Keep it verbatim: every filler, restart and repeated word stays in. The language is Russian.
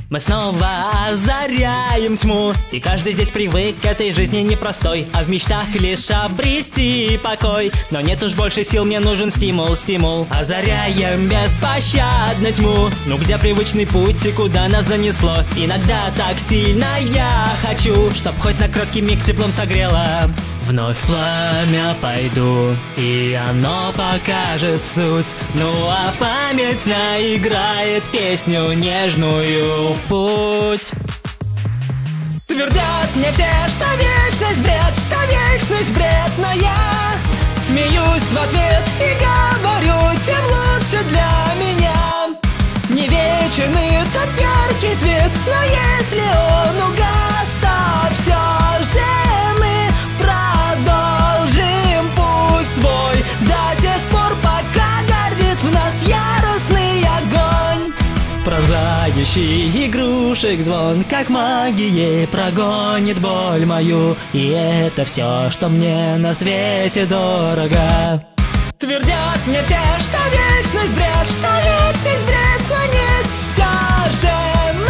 Мы снова озаряем тьму, и каждый здесь привык к этой жизни непростой, а в мечтах лишь обрести покой. Но нет уж больше сил, мне нужен стимул, стимул. Озаряем беспощадно тьму. Ну где привычный путь и куда нас занесло? Иногда так сильно я хочу, чтоб хоть на краткий миг теплом согрело. Вновь в пламя пойду, и оно покажет суть. Ну а память наиграет песню нежную в путь. Твердят мне все, что вечность бред, что вечность бред, но я смеюсь в ответ и говорю, тем лучше для меня. Не вечен и тот яркий свет, но если он угас, то все же мы продолжим путь свой до тех пор, пока горит в нас яростный огонь. Пронзающий игрушек звон, как магией, прогонит боль мою, и это все, что мне на свете дорого. Твердят мне все, что вечность бред, что вечность бред, но нет, все же